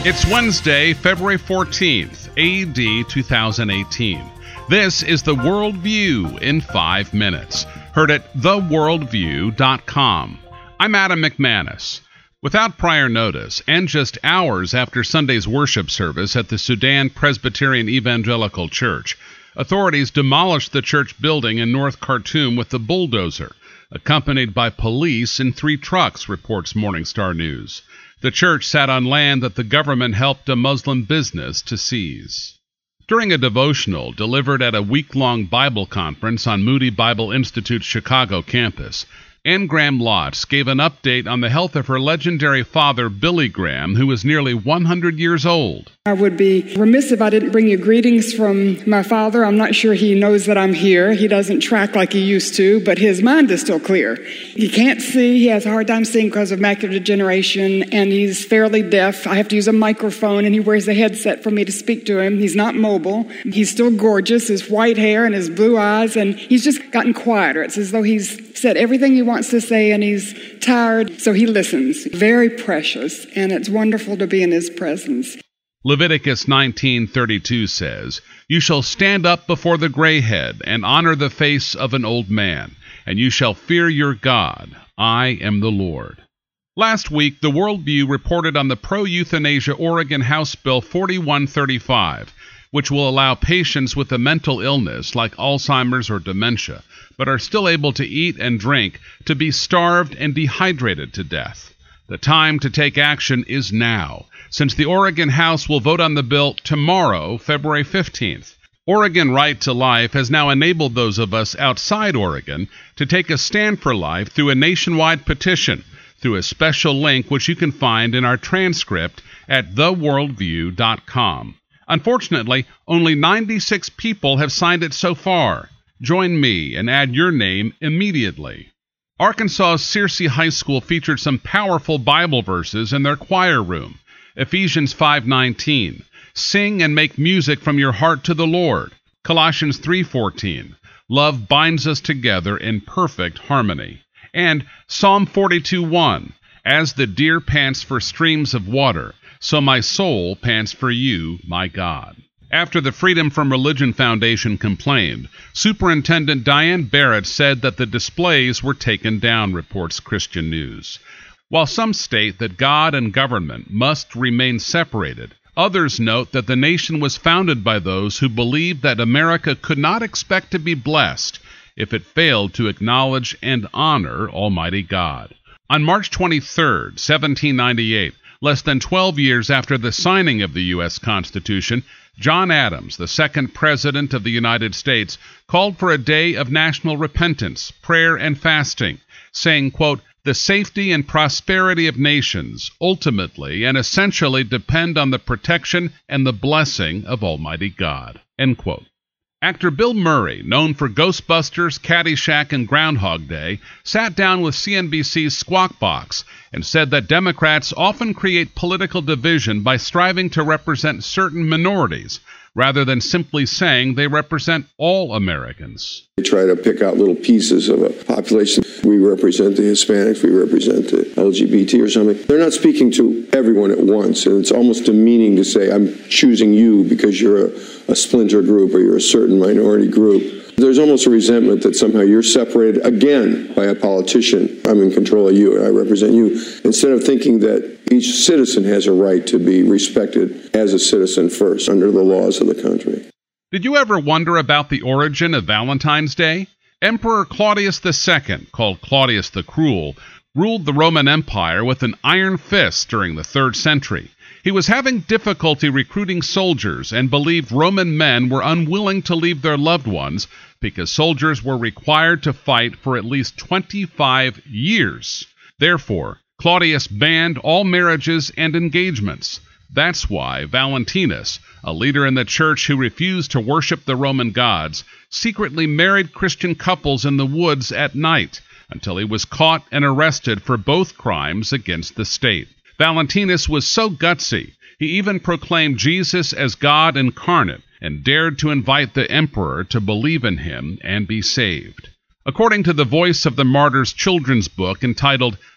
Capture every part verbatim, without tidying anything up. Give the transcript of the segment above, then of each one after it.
It's Wednesday, February fourteenth, A D two thousand eighteen. This is The Worldview in five minutes. Heard at the worldview dot com. I'm Adam McManus. Without prior notice, and just hours after Sunday's worship service at the Sudan Presbyterian Evangelical Church, authorities demolished the church building in North Khartoum with a bulldozer, accompanied by police in three trucks, reports Morning Star News. The church sat on land that the government helped a Muslim business to seize. During a devotional delivered at a week-long Bible conference on Moody Bible Institute's Chicago campus, Anne Graham Lotz gave an update on the health of her legendary father, Billy Graham, who was nearly one hundred years old. I would be remiss if I didn't bring you greetings from my father. I'm not sure he knows that I'm here. He doesn't track like he used to, but his mind is still clear. He can't see. He has a hard time seeing because of macular degeneration, and he's fairly deaf. I have to use a microphone, and he wears a headset for me to speak to him. He's not mobile. He's still gorgeous, his white hair and his blue eyes, and he's just gotten quieter. It's as though he's said everything he wants to say, and he's tired, so he listens. Very precious, and it's wonderful to be in his presence. Leviticus nineteen thirty-two says, "You shall stand up before the gray head and honor the face of an old man, and you shall fear your God. I am the Lord." Last week, The Worldview reported on the pro-euthanasia Oregon House Bill forty-one thirty-five, which will allow patients with a mental illness like Alzheimer's or dementia, but are still able to eat and drink, to be starved and dehydrated to death. The time to take action is now, since the Oregon House will vote on the bill tomorrow, February fifteenth. Oregon Right to Life has now enabled those of us outside Oregon to take a stand for life through a nationwide petition, through a special link which you can find in our transcript at the worldview dot com. Unfortunately, only ninety-six people have signed it so far. Join me and add your name immediately. Arkansas's Searcy High School featured some powerful Bible verses in their choir room. Ephesians five nineteen, "Sing and make music from your heart to the Lord." Colossians three fourteen, "Love binds us together in perfect harmony." And Psalm forty-two one, "As the deer pants for streams of water, so my soul pants for you, my God." After the Freedom from Religion Foundation complained, Superintendent Diane Barrett said that the displays were taken down, reports Christian News. While some state that God and government must remain separated, others note that the nation was founded by those who believed that America could not expect to be blessed if it failed to acknowledge and honor Almighty God. On March twenty-third, seventeen ninety-eight, less than twelve years after the signing of the U S Constitution, John Adams, the second President of the United States, called for a day of national repentance, prayer, and fasting, saying, quote, "The safety and prosperity of nations ultimately and essentially depend on the protection and the blessing of Almighty God." End quote. Actor Bill Murray, known for Ghostbusters, Caddyshack, and Groundhog Day, sat down with C N B C's Squawk Box and said that Democrats often create political division by striving to represent certain minorities, rather than simply saying they represent all Americans. They try to pick out little pieces of a population. We represent the Hispanics, we represent the L G B T or something. They're not speaking to everyone at once, and it's almost demeaning to say, I'm choosing you because you're a, a splinter group or you're a certain minority group. There's almost a resentment that somehow you're separated again by a politician. I'm in control of you and I represent you. Instead of thinking that each citizen has a right to be respected as a citizen first under the laws of the country. Did you ever wonder about the origin of Valentine's Day? Emperor Claudius the Second, called Claudius the Cruel, ruled the Roman Empire with an iron fist during the third century. He was having difficulty recruiting soldiers and believed Roman men were unwilling to leave their loved ones because soldiers were required to fight for at least twenty-five years. Therefore, Claudius banned all marriages and engagements. That's why Valentinus, a leader in the church who refused to worship the Roman gods, secretly married Christian couples in the woods at night until he was caught and arrested for both crimes against the state. Valentinus was so gutsy, he even proclaimed Jesus as God incarnate and dared to invite the emperor to believe in him and be saved. According to the Voice of the Martyrs children's book entitled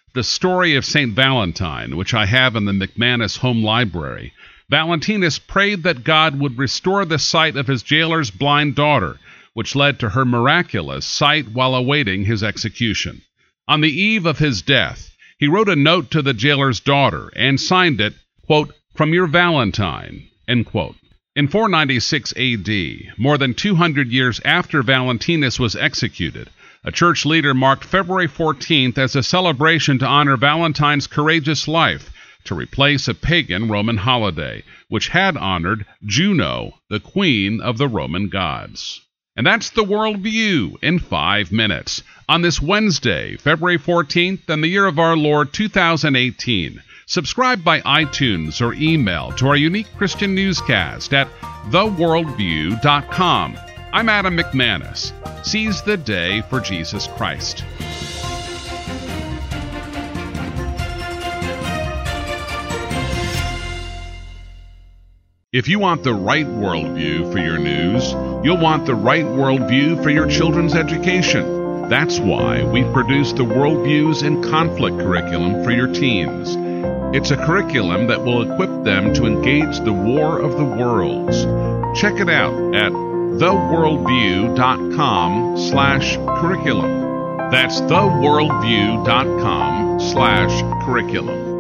the story of Saint Valentine, which I have in the McManus Home Library, Valentinus prayed that God would restore the sight of his jailer's blind daughter, which led to her miraculous sight while awaiting his execution. On the eve of his death, he wrote a note to the jailer's daughter and signed it, quote, "From your Valentine," end quote. In four ninety-six A D, more than two hundred years after Valentinus was executed, a church leader marked February fourteenth as a celebration to honor Valentine's courageous life, to replace a pagan Roman holiday, which had honored Juno, the queen of the Roman gods. And that's the World View in five minutes on this Wednesday, February fourteenth, and the year of our Lord two thousand eighteen. Subscribe by iTunes or email to our unique Christian newscast at the world view dot com. I'm Adam McManus. Seize the day for Jesus Christ. If you want the right worldview for your news, you'll want the right worldview for your children's education. That's why we produce the Worldviews in Conflict curriculum for your teens. It's a curriculum that will equip them to engage the war of the worlds. Check it out at the world view dot com slash curriculum. That's the world view dot com slash curriculum.